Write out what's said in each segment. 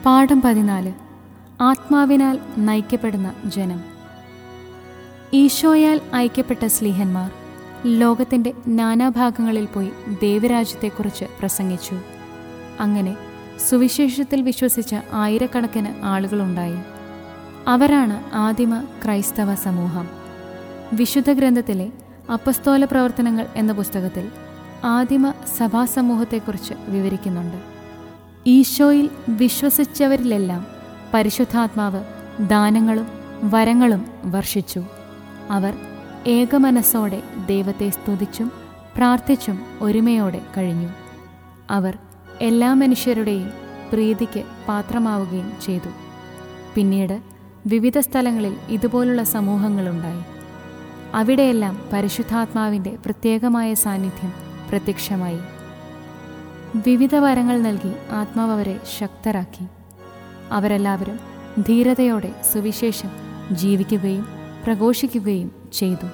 പാഠം 14. ആത്മാവിനാൽ നയിക്കപ്പെടുന്ന ജനം. ഈശോയാൽ ഐക്യപ്പെട്ട സ്ലീഹന്മാർ ലോകത്തിൻ്റെ നാനാഭാഗങ്ങളിൽ പോയി ദൈവരാജ്യത്തെക്കുറിച്ച് പ്രസംഗിച്ചു. അങ്ങനെ സുവിശേഷത്തിൽ വിശ്വസിച്ച ആയിരക്കണക്കിന് ആളുകളുണ്ടായി. അവരാണ് ആദിമ ക്രൈസ്തവ സമൂഹം. വിശുദ്ധ ഗ്രന്ഥത്തിലെ അപ്പസ്തോല പ്രവർത്തനങ്ങൾ എന്ന പുസ്തകത്തിൽ ആദിമ സഭാസമൂഹത്തെക്കുറിച്ച് വിവരിക്കുന്നുണ്ട്. ഈശോയിൽ വിശ്വസിച്ചവരിലെല്ലാം പരിശുദ്ധാത്മാവ് ദാനങ്ങളും വരങ്ങളും വർഷിച്ചു. അവർ ഏകമനസ്സോടെ ദൈവത്തെ സ്തുതിച്ചും പ്രാർത്ഥിച്ചും ഒരുമയോടെ കഴിഞ്ഞു. അവർ എല്ലാ മനുഷ്യരുടെയും പ്രീതിക്ക് പാത്രമാവുകയും ചെയ്തു. പിന്നീട് വിവിധ സ്ഥലങ്ങളിൽ ഇതുപോലുള്ള സമൂഹങ്ങളുണ്ടായി. അവിടെയെല്ലാം പരിശുദ്ധാത്മാവിൻ്റെ പ്രത്യേകമായ സാന്നിധ്യം പ്രത്യക്ഷമായി. വിവിധ വരങ്ങൾ നൽകി ആത്മാവ് അവരെ ശക്തരാക്കി. അവരെല്ലാവരും ധീരതയോടെ സുവിശേഷം ജീവിക്കുകയും പ്രഘോഷിക്കുകയും ചെയ്തു.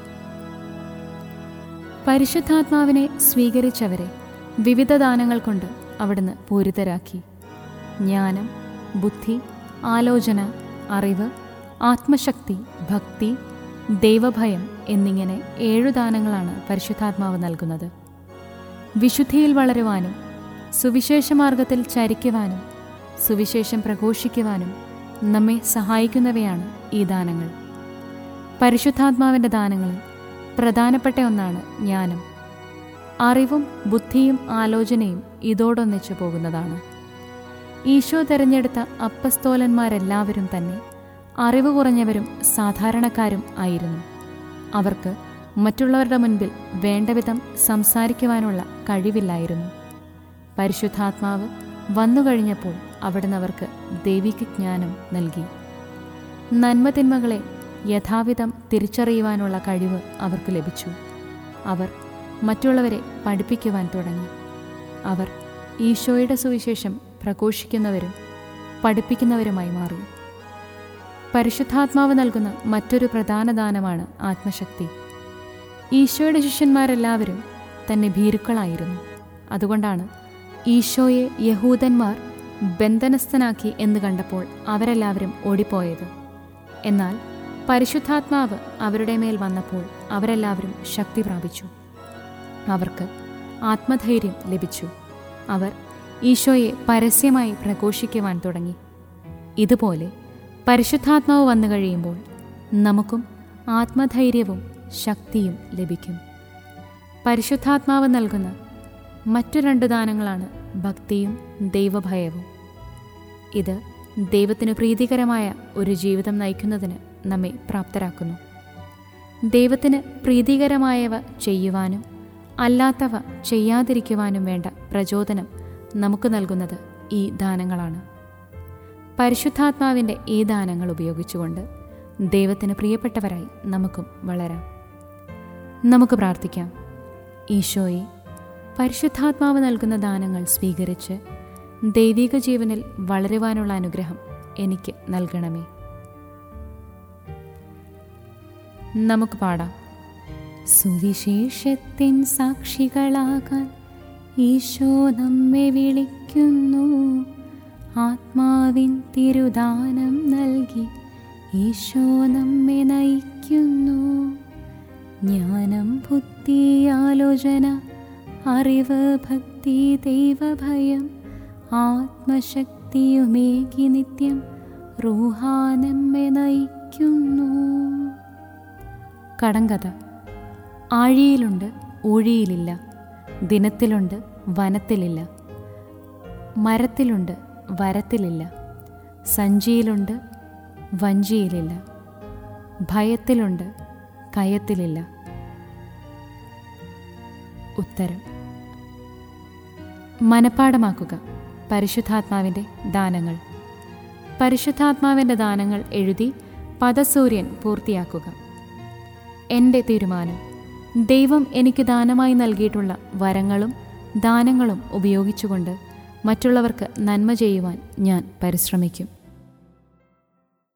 പരിശുദ്ധാത്മാവിനെ സ്വീകരിച്ചവരെ വിവിധ ദാനങ്ങൾ കൊണ്ട് അവിടുന്ന് പൂരിതരാക്കി. ജ്ഞാനം, ബുദ്ധി, ആലോചന, അറിവ്, ആത്മശക്തി, ഭക്തി, ദൈവഭയം എന്നിങ്ങനെ 7 ദാനങ്ങളാണ് പരിശുദ്ധാത്മാവ് നൽകുന്നത്. വിശുദ്ധിയിൽ വളരുവാനും സുവിശേഷമാർഗത്തിൽ ചരിക്കുവാനും സുവിശേഷം പ്രഘോഷിക്കുവാനും നമ്മെ സഹായിക്കുന്നവയാണ് ഈ ദാനങ്ങൾ. പരിശുദ്ധാത്മാവിൻ്റെ ദാനങ്ങളിൽ പ്രധാനപ്പെട്ട ഒന്നാണ് ജ്ഞാനം. അറിവും ബുദ്ധിയും ആലോചനയും ഇതോടൊന്നിച്ചു പോകുന്നതാണ്. ഈശോ തിരഞ്ഞെടുത്ത അപ്പസ്തോലന്മാരെല്ലാവരും തന്നെ അറിവ് കുറഞ്ഞവരും സാധാരണക്കാരും ആയിരുന്നു. അവർക്ക് മറ്റുള്ളവരുടെ മുൻപിൽ വേണ്ടവിധം സംസാരിക്കുവാനുള്ള കഴിവില്ലായിരുന്നു. പരിശുദ്ധാത്മാവ് വന്നുകഴിഞ്ഞപ്പോൾ അവിടുന്ന് അവർക്ക് ദൈവിക ജ്ഞാനം നൽകി. നന്മതിന്മകളെ യഥാവിധം തിരിച്ചറിയുവാനുള്ള കഴിവ് അവർക്ക് ലഭിച്ചു. അവർ മറ്റുള്ളവരെ പഠിപ്പിക്കുവാൻ തുടങ്ങി. അവർ ഈശോയുടെ സുവിശേഷം പ്രഘോഷിക്കുന്നവരും പഠിപ്പിക്കുന്നവരുമായി മാറി. പരിശുദ്ധാത്മാവ് നൽകുന്ന മറ്റൊരു പ്രധാന ദാനമാണ് ആത്മശക്തി. ഈശോയുടെ ശിഷ്യന്മാരെല്ലാവരും തന്നെ ഭീരുക്കളായിരുന്നു. അതുകൊണ്ടാണ് ഈശോയെ യഹൂദന്മാർ ബന്ധനസ്ഥനാക്കി എന്ന് കണ്ടപ്പോൾ അവരെല്ലാവരും ഓടിപ്പോയത്. എന്നാൽ പരിശുദ്ധാത്മാവ് അവരുടെ മേൽ വന്നപ്പോൾ അവരെല്ലാവരും ശക്തി പ്രാപിച്ചു. അവർക്ക് ആത്മധൈര്യം ലഭിച്ചു. അവർ ഈശോയെ പരസ്യമായി പ്രഘോഷിക്കുവാൻ തുടങ്ങി. ഇതുപോലെ പരിശുദ്ധാത്മാവ് വന്നു കഴിയുമ്പോൾ നമുക്കും ആത്മധൈര്യവും ശക്തിയും ലഭിക്കും. പരിശുദ്ധാത്മാവ് നൽകുന്ന മറ്റു 2 ദാനങ്ങളാണ് ഭക്തിയും ദൈവഭയവും. ഇത് ദൈവത്തിന് പ്രീതികരമായ ഒരു ജീവിതം നയിക്കുന്നതിന് നമ്മെ പ്രാപ്തരാക്കുന്നു. ദൈവത്തിന് പ്രീതികരമായവ ചെയ്യുവാനും അല്ലാത്തവ ചെയ്യാതിരിക്കുവാനും വേണ്ട പ്രചോദനം നമുക്ക് നൽകുന്നത് ഈ ദാനങ്ങളാണ്. പരിശുദ്ധാത്മാവിൻ്റെ ഈ ദാനങ്ങൾ ഉപയോഗിച്ചുകൊണ്ട് ദൈവത്തിന് പ്രിയപ്പെട്ടവരായി നമുക്കും വളരാം. നമുക്ക് പ്രാർത്ഥിക്കാം. ഈശോയെ, പരിശുദ്ധാത്മാവ് നൽകുന്ന ദാനങ്ങൾ സ്വീകരിച്ച് ദൈവിക ജീവനിൽ വളരുവാനുള്ള അനുഗ്രഹം എനിക്ക് നൽകണമേ. നമുക്ക് പാടാം. സുവിശേഷത്തിൻ സാക്ഷികളാകാൻ ഈശോ നമ്മെ വിളിക്കുന്നു. ആത്മാവിൻ തിരുദാനം നൽകി ഈശോ നമ്മെ നയിക്കുന്നു. ജ്ഞാനം, ബുദ്ധി, ആലോചന, അറിവ്, ഭക്തി, ദൈവഭയം, ആത്മശക്തിയുമേകി നിത്യം റൂഹാ നമ്മെ നയിക്കുന്നു. കടങ്കഥ. ആഴിയിലുണ്ട്, ഊഴിയിലില്ല. ദിനത്തിലുണ്ട്, വനത്തിലില്ല. മരത്തിലുണ്ട്, വരത്തിലില്ല. സഞ്ചിയിലുണ്ട്, വഞ്ചിയിലില്ല. ഭയത്തിലുണ്ട്, കയത്തിലില്ല. ഉത്തരം. മനഃപ്പാഠമാക്കുക. പരിശുദ്ധാത്മാവിൻ്റെ ദാനങ്ങൾ. പരിശുദ്ധാത്മാവിൻ്റെ ദാനങ്ങൾ എഴുതി പദസൂര്യൻ പൂർത്തിയാക്കുക. എൻ്റെ തീരുമാനം. ദൈവം എനിക്ക് ദാനമായി നൽകിയിട്ടുള്ള വരങ്ങളും ദാനങ്ങളും ഉപയോഗിച്ചുകൊണ്ട് മറ്റുള്ളവർക്ക് നന്മ ചെയ്യുവാൻ ഞാൻ പരിശ്രമിക്കും.